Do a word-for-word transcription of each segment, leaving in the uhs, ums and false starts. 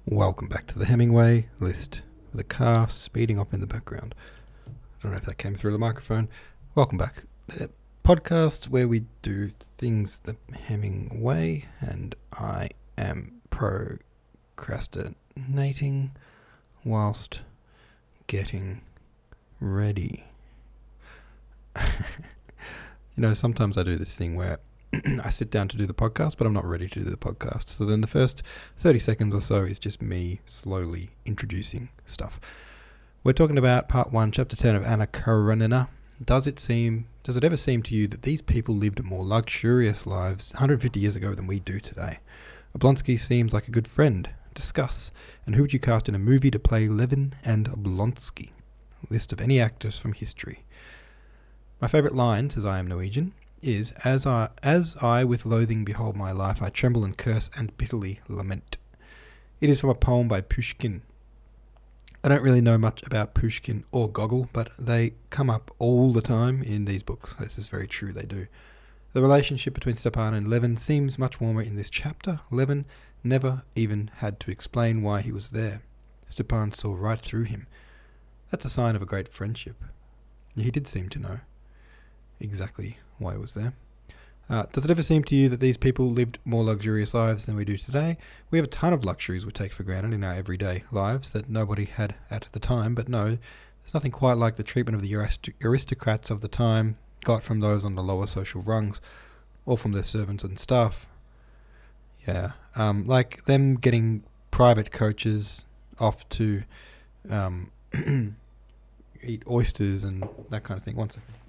Welcome back to the Hemingway list with a car speeding off in the background. I don't know if that came through the microphone. Welcome back. The podcast where we do things the Hemingway, and I am procrastinating whilst getting ready. You know, sometimes I do this thing where I sit down to do the podcast, but I'm not ready to do the podcast. So then the first thirty seconds or so is just me slowly introducing stuff. We're talking about part one, chapter ten of Anna Karenina. Does it seem, does it ever seem to you that these people lived more luxurious lives one hundred fifty years ago than we do today? Oblonsky seems like a good friend. Discuss. And who would you cast in a movie to play Levin and Oblonsky? List of any actors from history. My favourite line, says I am Norwegian, is, as I, as I with loathing behold my life, I tremble and curse and bitterly lament. It is from a poem by Pushkin. I don't really know much about Pushkin or Gogol, but they come up all the time in these books. This is very true, they do. The relationship between Stepan and Levin seems much warmer in this chapter. Levin never even had to explain why he was there. Stepan saw right through him. That's a sign of a great friendship. He did seem to know exactly why he was there. Uh, does it ever seem to you that these people lived more luxurious lives than we do today? We have a ton of luxuries we take for granted in our everyday lives that nobody had at the time, but no, there's nothing quite like the treatment of the arist- aristocrats of the time got from those on the lower social rungs, or from their servants and staff. Yeah, um, like them getting private coaches off to um, eat oysters and that kind of thing. One second.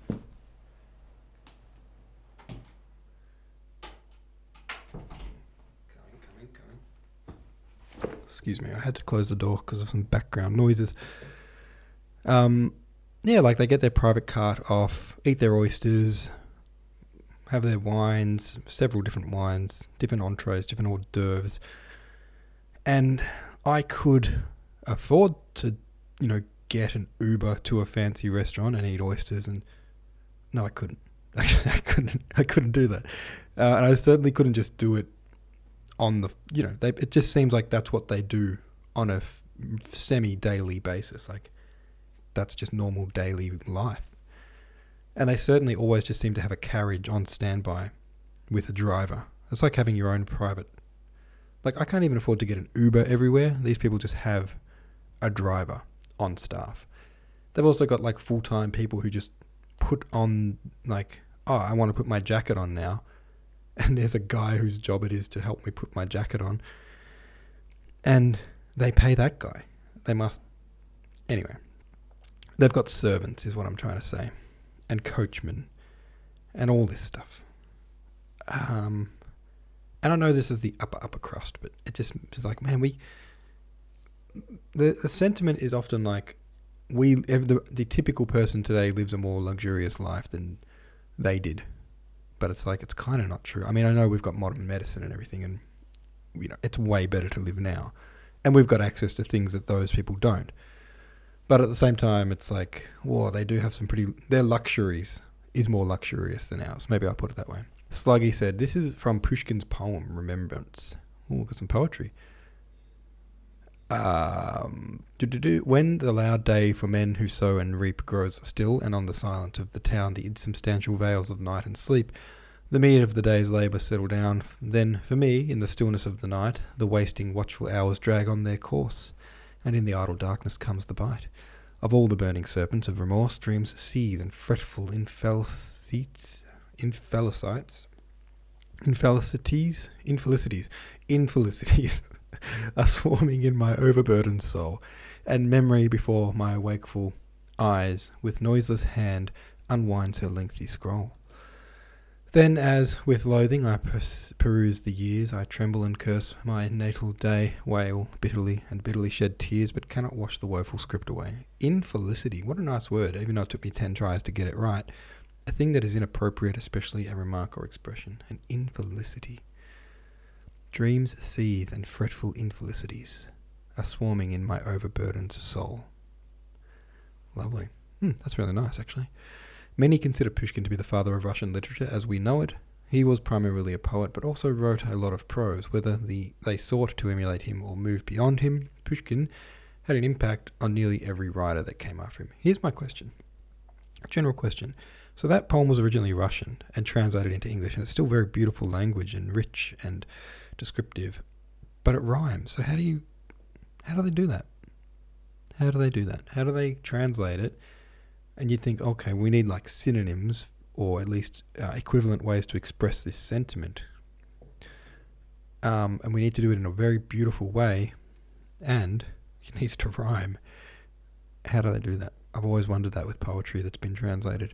Excuse me, I had to close the door because of some background noises. Um, yeah, like they get their private cart off, eat their oysters, have their wines, several different wines, different entrees, different hors d'oeuvres. And I could afford to, you know, get an Uber to a fancy restaurant and eat oysters, and no, I couldn't. Actually, I couldn't. I couldn't do that, uh, and I certainly couldn't just do it on the, you know, they, it just seems like that's what they do on a f- semi-daily basis. Like, that's just normal daily life. And they certainly always just seem to have a carriage on standby with a driver. It's like having your own private, like, I can't even afford to get an Uber everywhere. These people just have a driver on staff. They've also got, like, full-time people who just put on, like, oh, I want to put my jacket on now. And there's a guy whose job it is to help me put my jacket on. And they pay that guy. They must... Anyway. They've got servants, is what I'm trying to say. And coachmen. And all this stuff. Um, and I know this is the upper, upper crust, but it just is like, man, we... The, the sentiment is often like, we the, the typical person today lives a more luxurious life than they did. But it's like, it's kind of not true. I mean, I know we've got modern medicine and everything, and, you know, it's way better to live now. And we've got access to things that those people don't. But at the same time, it's like, whoa, they do have some pretty... Their luxuries is more luxurious than ours. Maybe I'll put it that way. Sluggy said, this is from Pushkin's poem, Remembrance. Oh, we've got some poetry. Um, when the loud day for men who sow and reap grows still, and on the silence of the town the insubstantial veils of night and sleep, the meed of the day's labour settle down, then for me, in the stillness of the night, the wasting watchful hours drag on their course, and in the idle darkness comes the bite. Of all the burning serpents of remorse, dreams seethe and fretful infelicities, infelicities, infelicities, infelicities, infelicities, are swarming in my overburdened soul, and memory before my wakeful eyes with noiseless hand unwinds her lengthy scroll. Then, as with loathing I pers- peruse the years, I tremble and curse my natal day, wail bitterly and bitterly shed tears, but cannot wash the woeful script away. Infelicity, what a nice word, even though it took me ten tries to get it right. A thing that is inappropriate, especially a remark or expression. An infelicity. Dreams seethe and fretful infelicities are swarming in my overburdened soul. Lovely. Hmm, that's really nice, actually. Many consider Pushkin to be the father of Russian literature as we know it. He was primarily a poet, but also wrote a lot of prose. Whether the, they sought to emulate him or move beyond him, Pushkin had an impact on nearly every writer that came after him. Here's my question. A general question. So that poem was originally Russian and translated into English, and it's still very beautiful language and rich and descriptive, but it rhymes. So how do you, how do they do that? How do they do that? How do they translate it? And you'd think, okay, we need like synonyms or at least uh, equivalent ways to express this sentiment. Um, and we need to do it in a very beautiful way, and it needs to rhyme. How do they do that? I've always wondered that with poetry that's been translated.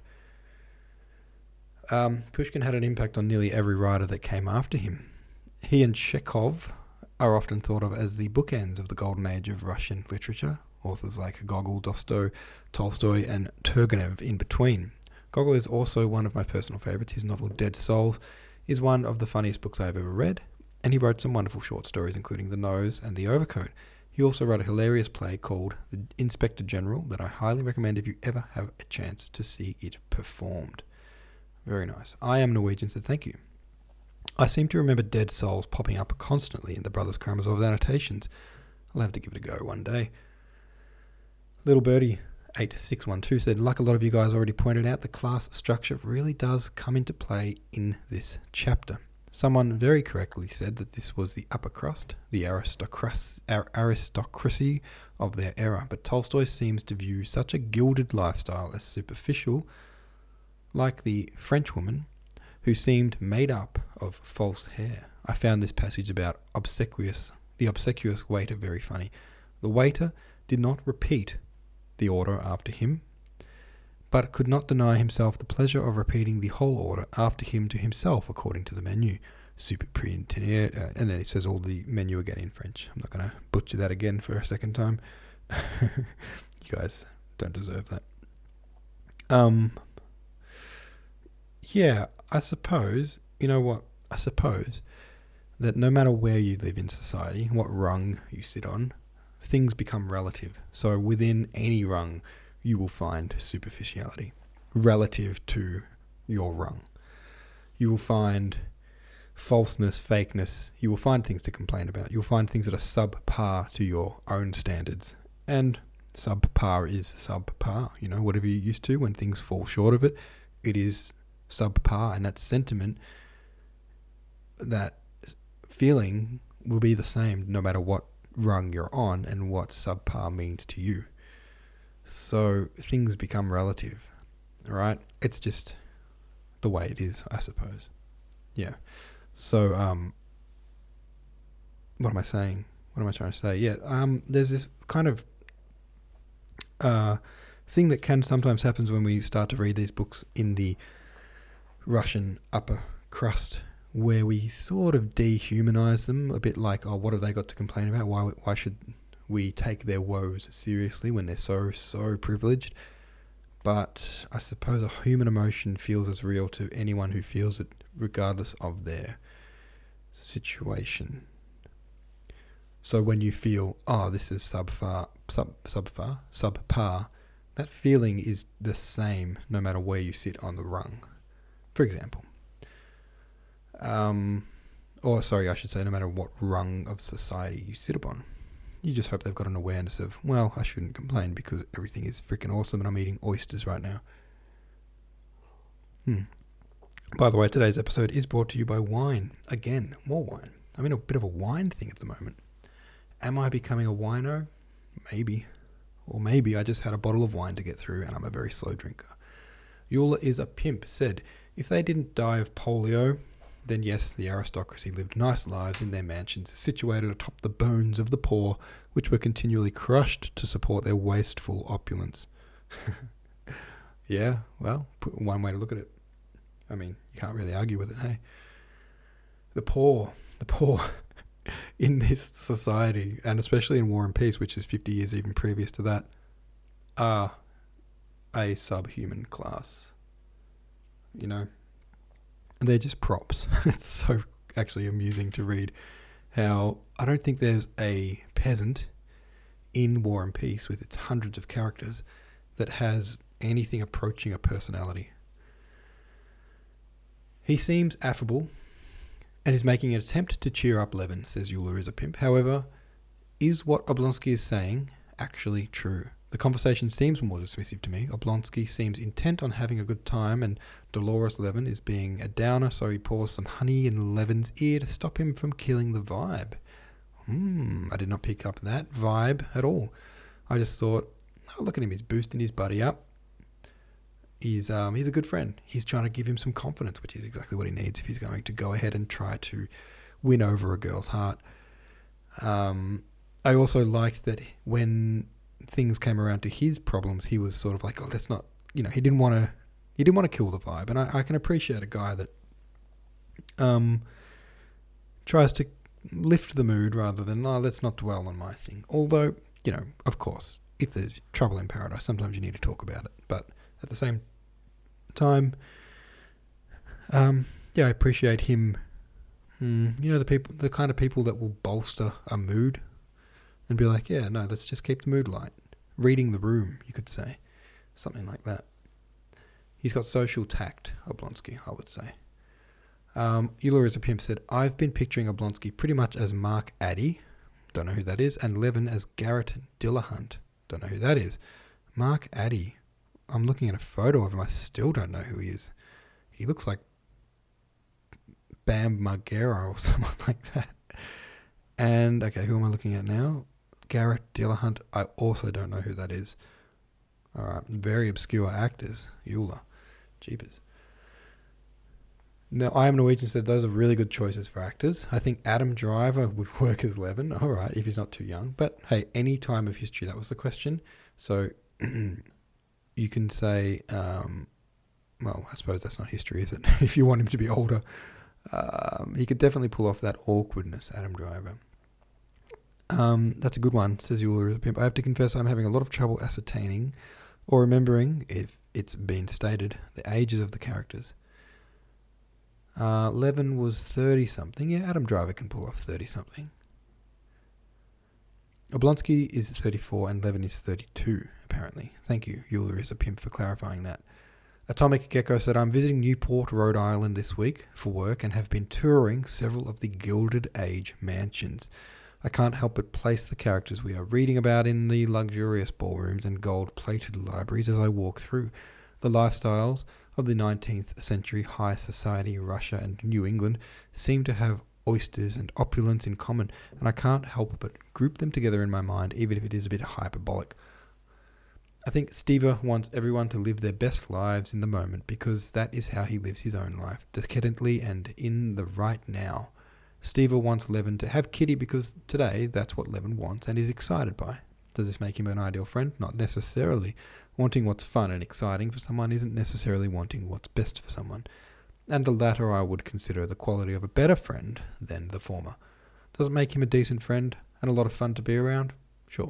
Um, Pushkin had an impact on nearly every writer that came after him. He and Chekhov are often thought of as the bookends of the golden age of Russian literature. Authors like Gogol, Dostoy, Tolstoy, and Turgenev in between. Gogol is also one of my personal favourites. His novel Dead Souls is one of the funniest books I've ever read, and he wrote some wonderful short stories, including The Nose and The Overcoat. He also wrote a hilarious play called The Inspector General that I highly recommend if you ever have a chance to see it performed. Very nice. I Am Norwegian said thank you. I seem to remember Dead Souls popping up constantly in the Brothers Karamazov annotations. I'll have to give it a go one day. Little Birdie eight six one two said, like a lot of you guys already pointed out, the class structure really does come into play in this chapter. Someone very correctly said that this was the upper crust, the aristocracy, aristocracy of their era, but Tolstoy seems to view such a gilded lifestyle as superficial, like the Frenchwoman who seemed made up of false hair. I found this passage about obsequious, the obsequious waiter very funny. The waiter did not repeat the order after him, but could not deny himself the pleasure of repeating the whole order after him to himself according to the menu. Super pre-internet, uh, and then it says all the menu again in French. I'm not going to butcher that again for a second time. You guys don't deserve that. Um, yeah, I suppose, you know what, I suppose that no matter where you live in society, what rung you sit on, things become relative. So within any rung, you will find superficiality relative to your rung. You will find falseness, fakeness. You will find things to complain about. You'll find things that are subpar to your own standards. And subpar is subpar. You know, whatever you're used to, when things fall short of it, it is subpar. And that sentiment, that feeling will be the same no matter what rung you're on and what subpar means to you. So things become relative, right? It's just the way it is, I suppose. Yeah. So, um, what am I saying? What am I trying to say? Yeah. Um, there's this kind of uh thing that can sometimes happens when we start to read these books in the Russian upper crust, where we sort of dehumanize them a bit, like, oh, what have they got to complain about? Why why should we take their woes seriously when they're so, so privileged? But I suppose a human emotion feels as real to anyone who feels it, regardless of their situation. So when you feel, oh, this is subfar, sub, subfar, subpar, that feeling is the same no matter where you sit on the rung. For example, Um, or sorry, I should say, no matter what rung of society you sit upon. You just hope they've got an awareness of, well, I shouldn't complain because everything is freaking awesome and I'm eating oysters right now. Hmm. By the way, today's episode is brought to you by wine. Again, more wine. I'm in a bit of a wine thing at the moment. Am I becoming a wino? Maybe. Or maybe I just had a bottle of wine to get through and I'm a very slow drinker. Eula is a pimp said, if they didn't die of polio, then yes, the aristocracy lived nice lives in their mansions, situated atop the bones of the poor, which were continually crushed to support their wasteful opulence. Yeah, well, put one way to look at it. I mean, you can't really argue with it, hey? The poor, the poor in this society, and especially in War and Peace, which is fifty years even previous to that, are a subhuman class. You know? They're just props. It's so actually amusing to read how I don't think there's a peasant in War and Peace with its hundreds of characters that has anything approaching a personality. He seems affable and is making an attempt to cheer up Levin, says Euler is a pimp. However, is what Oblonsky is saying actually true? The conversation seems more dismissive to me. Oblonsky seems intent on having a good time, and Dolores Levin is being a downer, so he pours some honey in Levin's ear to stop him from killing the vibe. Hmm, I did not pick up that vibe at all. I just thought, oh, look at him, he's boosting his buddy up. He's um he's a good friend. He's trying to give him some confidence, which is exactly what he needs if he's going to go ahead and try to win over a girl's heart. Um, I also liked that when things came around to his problems, he was sort of like, oh, let's not, you know, he didn't want to, he didn't want to kill the vibe. And I, I can appreciate a guy that um tries to lift the mood rather than, oh, let's not dwell on my thing. Although, you know, of course, if there's trouble in paradise, sometimes you need to talk about it. But at the same time, um, yeah, I appreciate him. Hmm, you know, the people, the kind of people that will bolster a mood and be like, yeah, no, let's just keep the mood light. Reading the room, you could say. Something like that. He's got social tact, Oblonsky, I would say. Um, Euler is a pimp said, I've been picturing Oblonsky pretty much as Mark Addy, don't know who that is, and Levin as Garrett Dillahunt, don't know who that is. Mark Addy, I'm looking at a photo of him, I still don't know who he is. He looks like Bam Margera or someone like that. And, okay, who am I looking at now? Garrett Dillahunt, I also don't know who that is. Alright, very obscure actors, Euler. Jeepers. Now, I Am Norwegian said those are really good choices for actors. I think Adam Driver would work as Levin. All right, if he's not too young. But hey, any time of history, that was the question. So you can say, um, well, I suppose that's not history, is it? If you want him to be older, um, he could definitely pull off that awkwardness, Adam Driver. Um, that's a good one, says Euler is a pimp. I have to confess I'm having a lot of trouble ascertaining or remembering, if it's been stated, the ages of the characters. Uh, Levin was thirty-something. Yeah, Adam Driver can pull off thirty-something. Oblonsky is thirty-four and Levin is thirty-two, apparently. Thank you, Euler is a pimp, for clarifying that. Atomic Gecko said, I'm visiting Newport, Rhode Island this week for work and have been touring several of the Gilded Age mansions. I can't help but place the characters we are reading about in the luxurious ballrooms and gold-plated libraries as I walk through. The lifestyles of the nineteenth century high society Russia and New England seem to have oysters and opulence in common, and I can't help but group them together in my mind, even if it is a bit hyperbolic. I think Steva wants everyone to live their best lives in the moment because that is how he lives his own life, decadently and in the right now. Steva wants Levin to have Kitty because today that's what Levin wants and is excited by. Does this make him an ideal friend? Not necessarily. Wanting what's fun and exciting for someone isn't necessarily wanting what's best for someone. And the latter I would consider the quality of a better friend than the former. Does it make him a decent friend and a lot of fun to be around? Sure.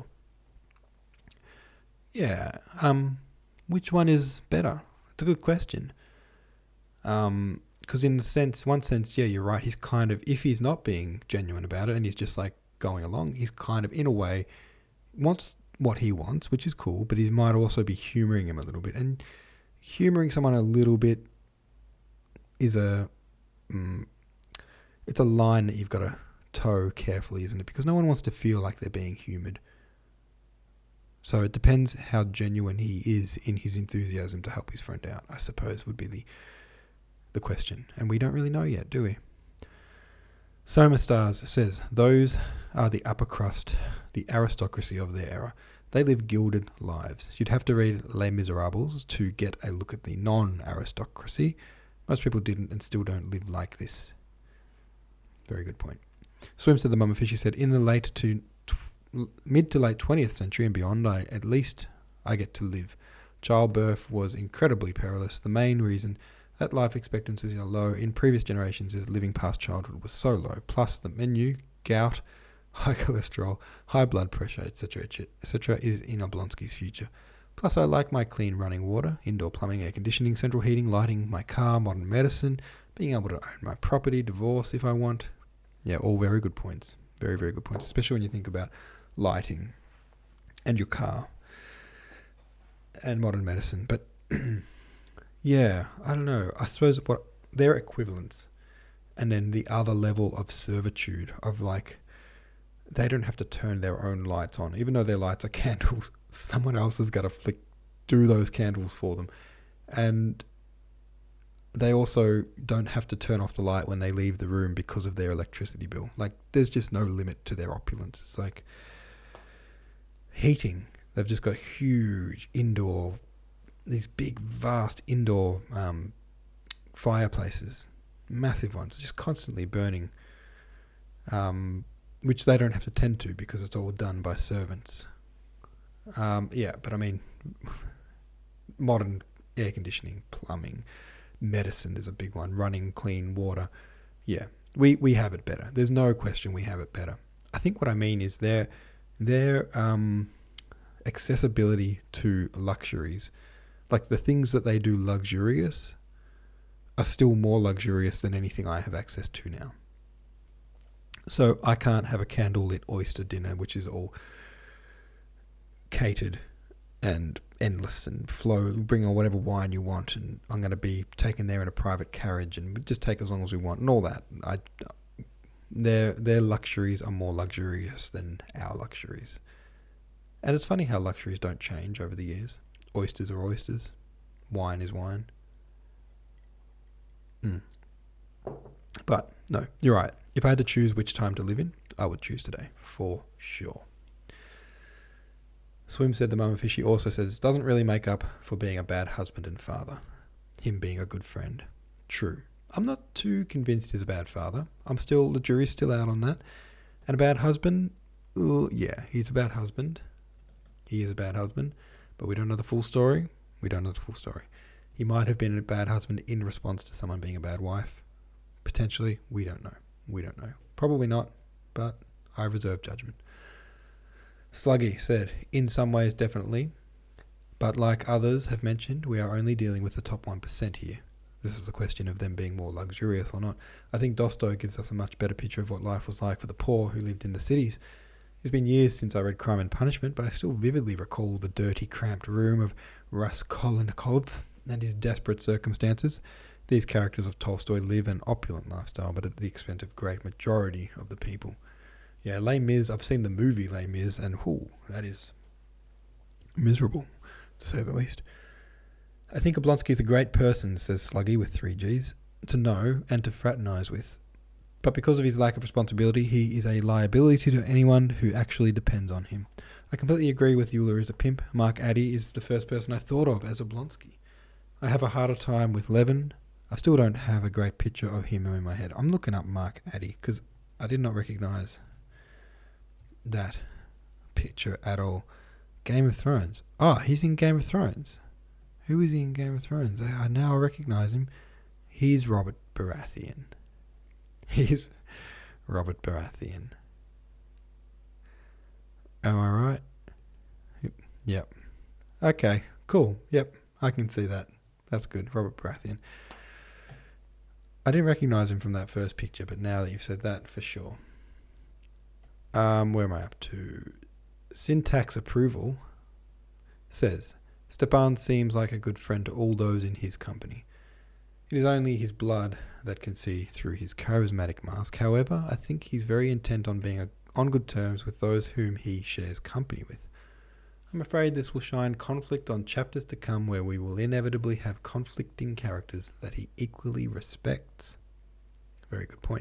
Yeah, um, which one is better? It's a good question. Um, because in the sense, one sense, yeah, you're right, he's kind of, if he's not being genuine about it and he's just like going along, he's kind of, in a way, wants what he wants, which is cool, but he might also be humouring him a little bit. And humouring someone a little bit is a, mm, it's a line that you've got to toe carefully, isn't it? Because no one wants to feel like they're being humoured. So it depends how genuine he is in his enthusiasm to help his friend out, I suppose, would be the the question. And we don't really know yet, do we? Soma Stars says, those are the upper crust, the aristocracy of their era. They live gilded lives. You'd have to read Les Miserables to get a look at the non-aristocracy. Most people didn't and still don't live like this. Very good point. Swim said, the Mama Fishy said, in the late to tw- mid to late twentieth century and beyond, I at least I get to live. Childbirth was incredibly perilous. The main reason that life expectancies are low in previous generations is living past childhood was so low. Plus the menu, gout, high cholesterol, high blood pressure, et cetera, et cetera is in Oblonsky's future. Plus I like my clean running water, indoor plumbing, air conditioning, central heating, lighting, my car, modern medicine, being able to own my property, divorce if I want. Yeah, all very good points. Very, very good points, especially when you think about lighting and your car and modern medicine. But yeah, I don't know. I suppose what their equivalents, and then the other level of servitude of like, they don't have to turn their own lights on, even though their lights are candles. Someone else has got to flick, do those candles for them, and they also don't have to turn off the light when they leave the room because of their electricity bill. Like, there's just no limit to their opulence. It's like heating. They've just got huge indoor, these big, vast indoor um, fireplaces, massive ones, just constantly burning, um, which they don't have to tend to because it's all done by servants. Um, yeah, but I mean, modern air conditioning, plumbing, medicine is a big one, running clean water. Yeah, we, we have it better. There's no question we have it better. I think what I mean is their, their um, accessibility to luxuries, like the things that they do luxurious, are still more luxurious than anything I have access to now. So I can't have a candlelit oyster dinner, which is all catered and endless and flow, bring on whatever wine you want, and I'm going to be taken there in a private carriage and we just take as long as we want and all that. I, their their luxuries are more luxurious than our luxuries. And it's funny how luxuries don't change over the years. Oysters are oysters. Wine is wine. Mm. But no, you're right. If I had to choose which time to live in, I would choose today, for sure. Swim said to Mama Fishy also says, doesn't really make up for being a bad husband and father. Him being a good friend. True. I'm not too convinced he's a bad father. I'm still, the jury's still out on that. And a bad husband? Ooh, yeah, he's a bad husband. He is a bad husband. But we don't know the full story. We don't know the full story. He might have been a bad husband in response to someone being a bad wife. Potentially. We don't know. We don't know. Probably not, but I reserve judgment. Sluggy said, in some ways definitely, but like others have mentioned, we are only dealing with the top one percent here. This is the question of them being more luxurious or not. I think Dosto gives us a much better picture of what life was like for the poor who lived in the cities. It's been years since I read Crime and Punishment, but I still vividly recall the dirty, cramped room of Raskolnikov and his desperate circumstances. These characters of Tolstoy live an opulent lifestyle, but at the expense of great majority of the people. Yeah, Les Mis, I've seen the movie Les Mis, and whoo, that is miserable, to say the least. I think Oblonsky is a great person, says Sluggy with three Gs, to know and to fraternise with. But because of his lack of responsibility, he is a liability to anyone who actually depends on him. I completely agree with Euler as a pimp. Mark Addy is the first person I thought of as Oblonsky. I have a harder time with Levin. I still don't have a great picture of him in my head. I'm looking up Mark Addy because I did not recognise that picture at all. Game of Thrones. Oh, he's in Game of Thrones. Who is he in Game of Thrones? I now recognise him. He's Robert Baratheon. He's Robert Baratheon. Am I right? Yep. Okay, cool. Yep, I can see that. That's good. Robert Baratheon. I didn't recognise him from that first picture, but now that you've said that, for sure. Um, where am I up to? Syntax Approval says, Stepan seems like a good friend to all those in his company. It is only his blood that can see through his charismatic mask. However, I think he's very intent on being a, on good terms with those whom he shares company with. I'm afraid this will shine conflict on chapters to come where we will inevitably have conflicting characters that he equally respects. Very good point.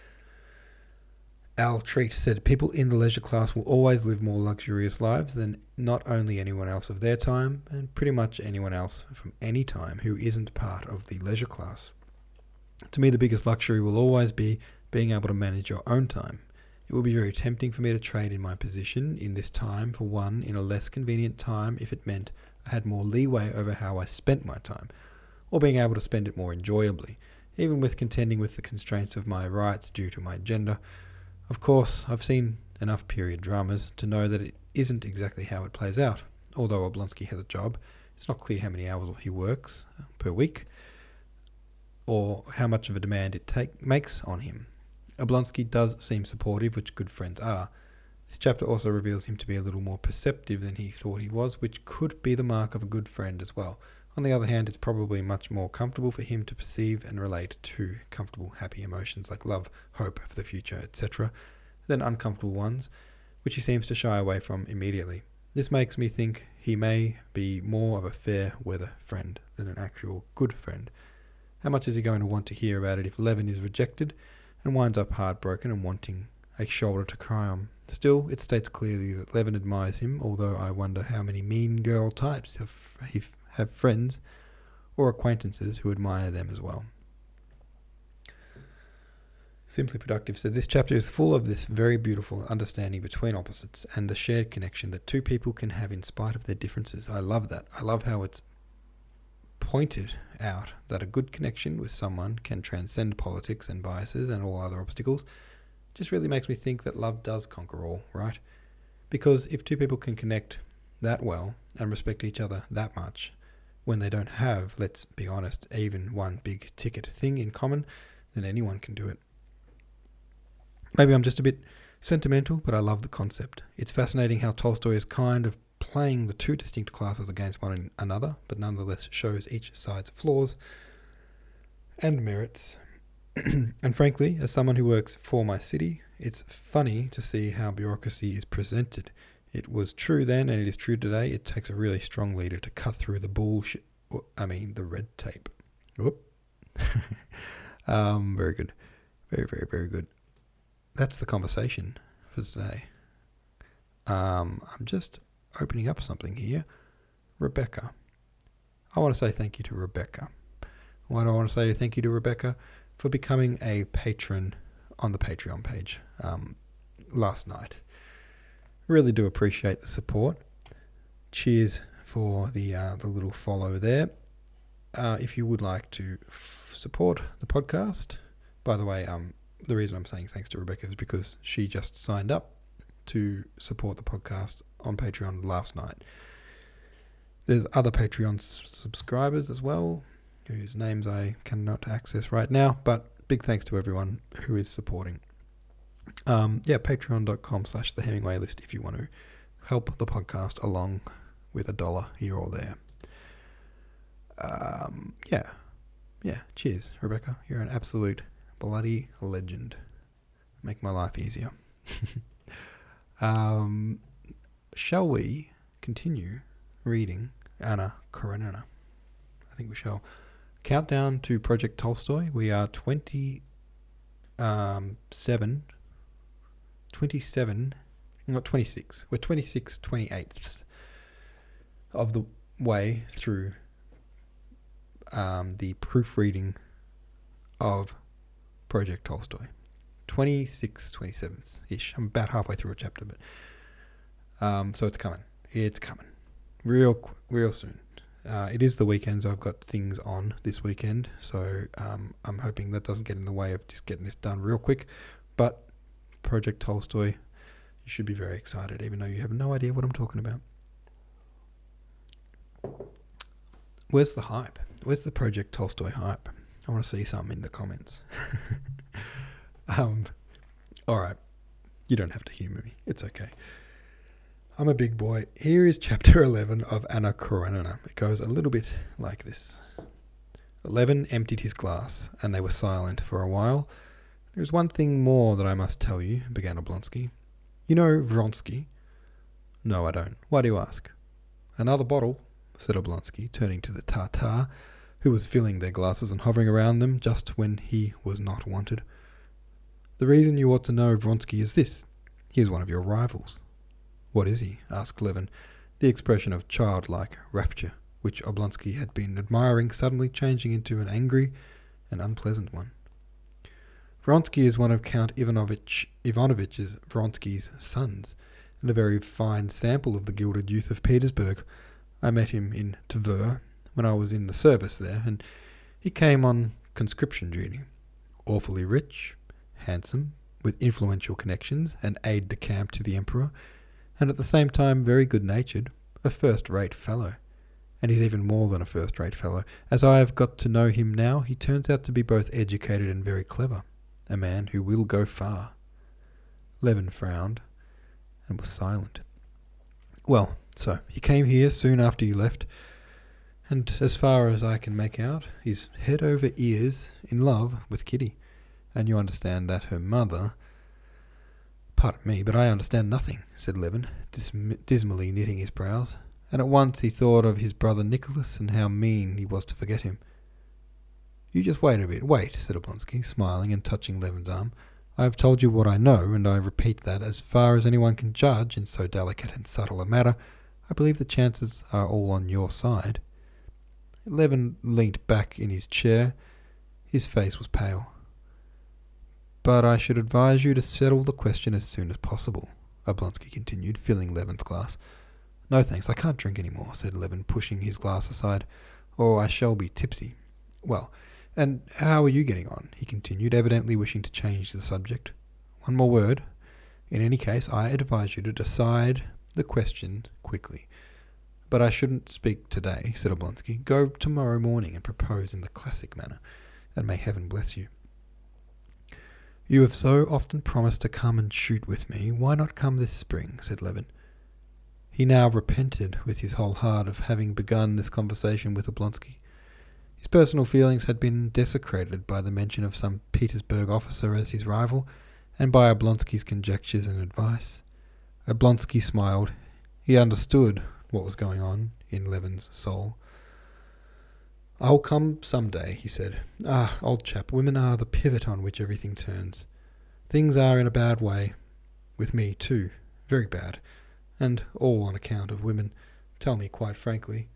Al Treat said, people in the leisure class will always live more luxurious lives than not only anyone else of their time, and pretty much anyone else from any time who isn't part of the leisure class. To me, the biggest luxury will always be being able to manage your own time. It would be very tempting for me to trade in my position in this time for one in a less convenient time if it meant I had more leeway over how I spent my time, or being able to spend it more enjoyably, even with contending with the constraints of my rights due to my gender. Of course, I've seen enough period dramas to know that it isn't exactly how it plays out. Although Oblonsky has a job, it's not clear how many hours he works per week or how much of a demand it take, makes on him. Oblonsky does seem supportive, which good friends are. This chapter also reveals him to be a little more perceptive than he thought he was, which could be the mark of a good friend as well. On the other hand, it's probably much more comfortable for him to perceive and relate to comfortable, happy emotions like love, hope for the future, et cetera, than uncomfortable ones, which he seems to shy away from immediately. This makes me think he may be more of a fair weather friend than an actual good friend. How much is he going to want to hear about it if Levin is rejected and winds up heartbroken and wanting a shoulder to cry on? Still, it states clearly that Levin admires him, although I wonder how many mean girl types have, have friends or acquaintances who admire them as well. Simply Productive said, this chapter is full of this very beautiful understanding between opposites and the shared connection that two people can have in spite of their differences. I love that. I love how it's pointed out that a good connection with someone can transcend politics and biases and all other obstacles. Just really makes me think that love does conquer all, right? Because if two people can connect that well and respect each other that much, when they don't have, let's be honest, even one big ticket thing in common, then anyone can do it. Maybe I'm just a bit sentimental, but I love the concept. It's fascinating how Tolstoy is kind of playing the two distinct classes against one another, but nonetheless shows each side's flaws and merits. And frankly, as someone who works for my city, it's funny to see how bureaucracy is presented. It was true then, and it is true today. It takes a really strong leader to cut through the bullshit, I mean, the red tape. Whoop. um, very good. Very, very, very good. That's the conversation for today. Um, I'm just opening up something here. Rebecca. I want to say thank you to Rebecca. Why do I want to say thank you to Rebecca? For becoming a patron on the Patreon page um, last night. Really do appreciate the support. Cheers for the uh, the little follow there. Uh, if you would like to f- support the podcast, by the way, um, the reason I'm saying thanks to Rebecca is because she just signed up to support the podcast on Patreon last night. There's other Patreon s- subscribers as well, whose names I cannot access right now, but big thanks to everyone who is supporting. Um, yeah, patreon.com slash the Hemingway list if you want to help the podcast along with a dollar here or there. Um, yeah, yeah, cheers, Rebecca. You're an absolute bloody legend. Make my life easier. um, shall we continue reading Anna Karenina? I think we shall. Countdown to Project Tolstoy. We are twenty-seven, twenty-seven, not twenty-six. We're twenty-six, twenty-eighths of the way through um, the proofreading of Project Tolstoy. twenty-six, twenty-sevenths-ish. I'm about halfway through a chapter, but um, so it's coming. It's coming. Real, qu- real soon. Uh, it is the weekend, so I've got things on this weekend, so um, I'm hoping that doesn't get in the way of just getting this done real quick. But Project Tolstoy, you should be very excited, even though you have no idea what I'm talking about. Where's the hype? Where's the Project Tolstoy hype? I want to see some in the comments. um, all right, you don't have to humour me. It's okay. I'm a big boy. Here is chapter eleven of Anna Karenina. It goes a little bit like this. Levin emptied his glass, and they were silent for a while. There's one thing more that I must tell you, began Oblonsky. You know Vronsky? No, I don't. Why do you ask? Another bottle, said Oblonsky, turning to the Tatar, who was filling their glasses and hovering around them just when he was not wanted. The reason you ought to know Vronsky is this. He is one of your rivals. What is he? Asked Levin, the expression of childlike rapture, which Oblonsky had been admiring, suddenly changing into an angry and unpleasant one. Vronsky is one of Count Ivanovich Ivanovitch's Vronsky's sons, and a very fine sample of the gilded youth of Petersburg. I met him in Tver when I was in the service there, and he came on conscription duty. Awfully rich, handsome, with influential connections, an aide-de-camp to the emperor, and at the same time very good-natured, a first-rate fellow. And he's even more than a first-rate fellow. As I have got to know him now, he turns out to be both educated and very clever, a man who will go far. Levin frowned and was silent. Well, so, he came here soon after you left, And as far as I can make out, he's head over ears in love with Kitty. And you understand that her mother... Pardon me, but I understand nothing, said Levin, dis- dismally knitting his brows. And at once he thought of his brother Nicholas and how mean he was to forget him. You just wait a bit, wait, said Oblonsky, smiling and touching Levin's arm. I have told you what I know, and I repeat that, as far as anyone can judge in so delicate and subtle a matter, I believe the chances are all on your side. Levin leant back in his chair. His face was pale. But I should advise you to settle the question as soon as possible, Oblonsky continued, filling Levin's glass. No thanks, I can't drink any more, said Levin, pushing his glass aside, or I shall be tipsy. Well, and how are you getting on? He continued, evidently wishing to change the subject. One more word. In any case, I advise you to decide the question quickly. But I shouldn't speak today, said Oblonsky. Go tomorrow morning and propose in the classic manner, and may heaven bless you. You have so often promised to come and shoot with me. Why not come this spring? Said Levin. He now repented with his whole heart of having begun this conversation with Oblonsky. His personal feelings had been desecrated by the mention of some Petersburg officer as his rival, and by Oblonsky's conjectures and advice. Oblonsky smiled. He understood what was going on in Levin's soul. I'll come some day, he said. Ah, old chap, women are the pivot on which everything turns. Things are in a bad way. With me, too. Very bad. And all on account of women. Tell me quite frankly.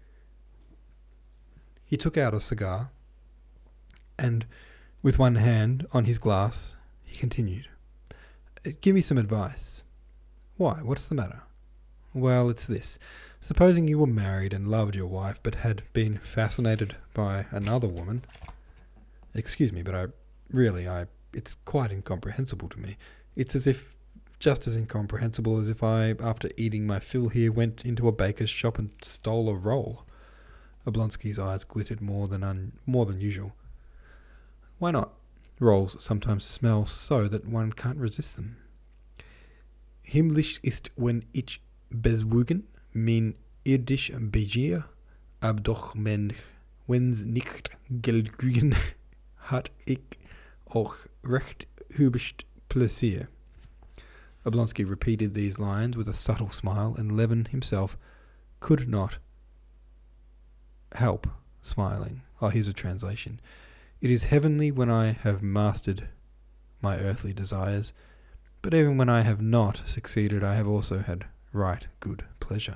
He took out a cigar, and with one hand on his glass, he continued. Give me some advice. Why, what's the matter? Well, it's this. Supposing you were married and loved your wife, but had been fascinated by another woman. Excuse me, but I really, I, it's quite incomprehensible to me. It's as if, just as incomprehensible as if I, after eating my fill here, went into a baker's shop and stole a roll. Oblonsky's eyes glittered more than un, more than usual. Why not? Rolls sometimes smell so that one can't resist them. Himmlisch ist, wenn ich bewogen min irdisch Begier, ab doch men, wenn's nicht gelgügen, hat ich auch recht hübsch Plaisir. Oblonsky repeated these lines with a subtle smile, and Levin himself could not help smiling. Oh, here's a translation. It is heavenly when I have mastered my earthly desires, but even when I have not succeeded, I have also had right good pleasure.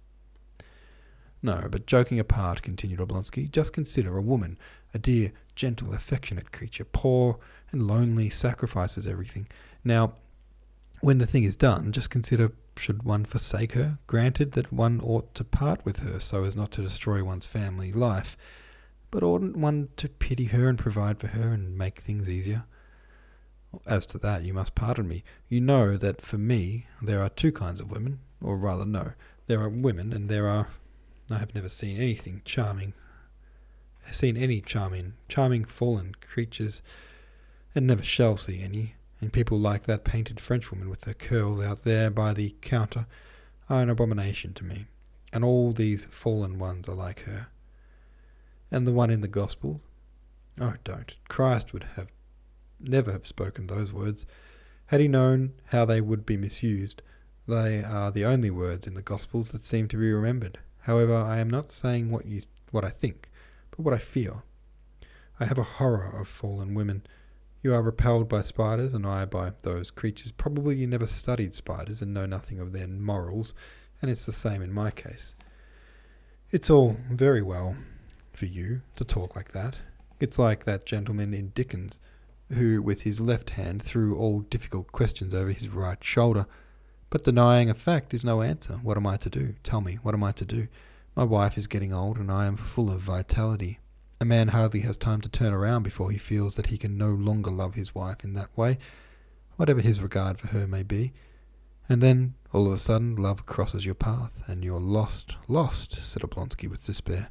No, but joking apart, continued Oblonsky, just consider a woman, a dear, gentle, affectionate creature, poor and lonely, sacrifices everything. Now, when the thing is done, just consider, should one forsake her? Granted that one ought to part with her so as not to destroy one's family life, but oughtn't one to pity her and provide for her and make things easier? As to that, you must pardon me. You know that for me there are two kinds of women, or rather no, there are women and there are... I have never seen anything charming, seen any charming, charming fallen creatures, and never shall see any, and people like that painted Frenchwoman with her curls out there by the counter are an abomination to me, and all these fallen ones are like her. And the one in the Gospel? Oh, don't. Christ would have never have spoken those words. Had he known how they would be misused, they are the only words in the Gospels that seem to be remembered. However, I am not saying what you, what I think, but what I feel. I have a horror of fallen women. You are repelled by spiders, and I by those creatures. Probably you never studied spiders and know nothing of their morals, and it's the same in my case. It's all very well for you to talk like that. It's like that gentleman in Dickens, who with his left hand threw all difficult questions over his right shoulder. But denying a fact is no answer. What am I to do? Tell me, what am I to do? My wife is getting old, and I am full of vitality. A man hardly has time to turn around before he feels that he can no longer love his wife in that way, whatever his regard for her may be. And then, all of a sudden, love crosses your path, and you're lost, lost, said Oblonsky with despair.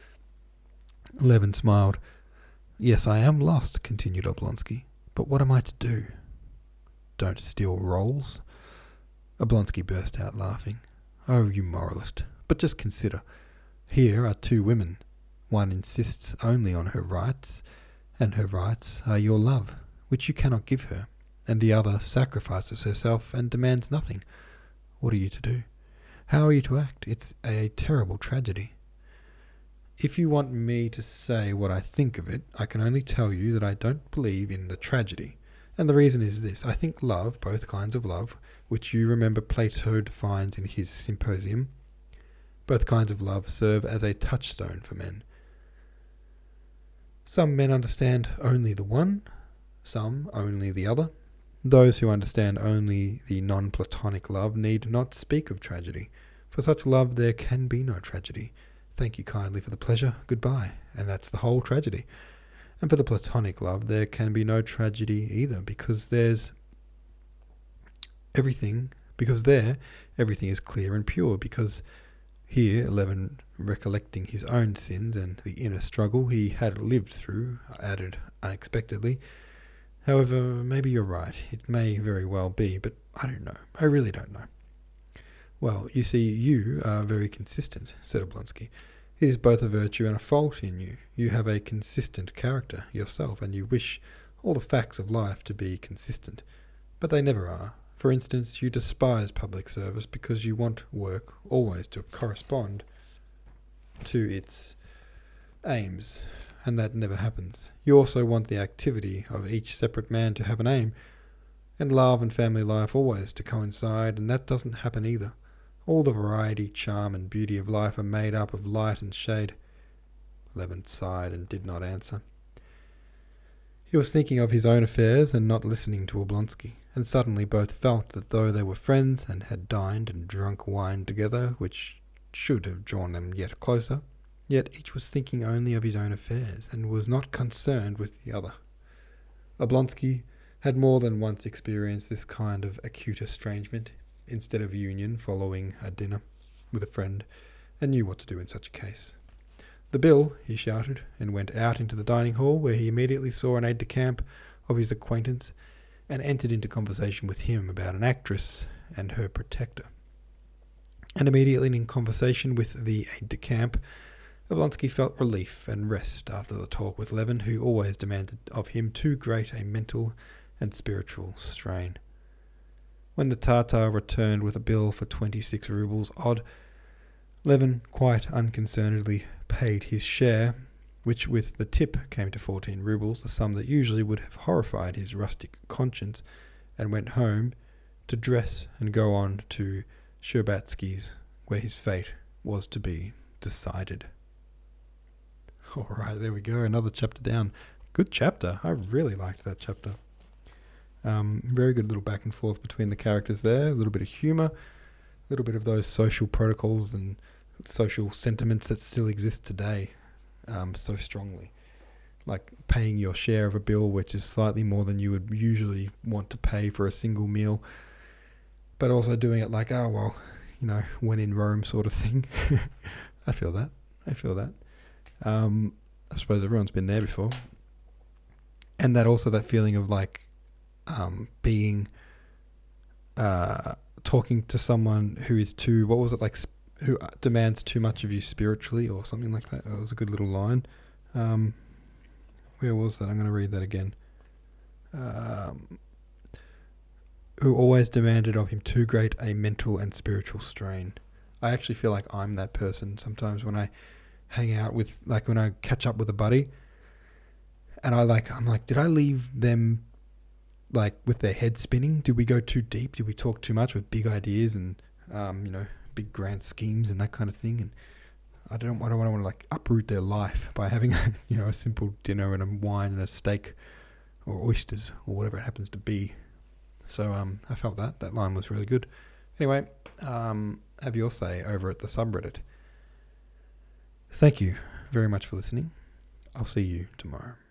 Levin smiled. Yes, I am lost, continued Oblonsky. But what am I to do? Don't steal rolls? Oblonsky burst out laughing. Oh, you moralist. But just consider. Here are two women, One insists only on her rights, and her rights are your love, which you cannot give her, and the other sacrifices herself and demands nothing. What are you to do? How are you to act? It's a terrible tragedy. If you want me to say what I think of it, I can only tell you that I don't believe in the tragedy. And the reason is this. I think love, both kinds of love, which you remember Plato defines in his Symposium, both kinds of love serve as a touchstone for men. Some men understand only the one, some only the other. Those who understand only the non-Platonic love need not speak of tragedy. For such love there can be no tragedy. Thank you kindly for the pleasure. Goodbye. And that's the whole tragedy. And for the Platonic love there can be no tragedy either, because there's everything, because there everything is clear and pure, because here, Levin, recollecting his own sins and the inner struggle he had lived through, added unexpectedly, however, maybe you're right. It may very well be, but I don't know. I really don't know. Well, you see, you are very consistent, said Oblonsky. It is both a virtue and a fault in you. You have a consistent character yourself, and you wish all the facts of life to be consistent. But they never are. For instance, you despise public service because you want work always to correspond to its aims, and that never happens. You also want the activity of each separate man to have an aim, and love and family life always to coincide, and that doesn't happen either. All the variety, charm, and beauty of life are made up of light and shade. Levin sighed and did not answer. He was thinking of his own affairs and not listening to Oblonsky, and suddenly both felt that though they were friends and had dined and drunk wine together, which should have drawn them yet closer, yet each was thinking only of his own affairs and was not concerned with the other. Oblonsky had more than once experienced this kind of acute estrangement, instead of union, following a dinner with a friend, and knew what to do in such a case. "The bill," he shouted, and went out into the dining hall, where he immediately saw an aide-de-camp of his acquaintance, and entered into conversation with him about an actress and her protector. And immediately in conversation with the aide-de-camp, Oblonsky felt relief and rest after the talk with Levin, who always demanded of him too great a mental and spiritual strain. When the Tatar returned with a bill for twenty-six rubles odd, Levin quite unconcernedly paid his share, which with the tip came to fourteen rubles, a sum that usually would have horrified his rustic conscience, and went home to dress and go on to Sherbatsky's, where his fate was to be decided. All right, there we go, another chapter down. Good chapter. I really liked that chapter. Um, very good little back and forth between the characters there, a little bit of humour, a little bit of those social protocols and social sentiments that still exist today um, so strongly. Like paying your share of a bill, which is slightly more than you would usually want to pay for a single meal, but also doing it like, oh, well, you know, when in Rome sort of thing. I feel that. I feel that. Um, I suppose everyone's been there before. And that also that feeling of like um, being, uh, talking to someone who is too, what was it, like, sp- who demands too much of you spiritually or something like that. That was a good little line. Um, where was that? I'm going to read that again. Um, who always demanded of him too great a mental and spiritual strain. I actually feel like I'm that person sometimes when I hang out with, like when I catch up with a buddy and I like, I'm like, did I leave them like with their head spinning? Did we go too deep? Did we talk too much with big ideas and, um, you know, big grand schemes and that kind of thing? And I don't, I don't want to like uproot their life by having, you know, a simple dinner and a wine and a steak or oysters or whatever it happens to be. So um, I felt that. That line was really good. Anyway, um, have your say over at the subreddit. Thank you very much for listening. I'll see you tomorrow.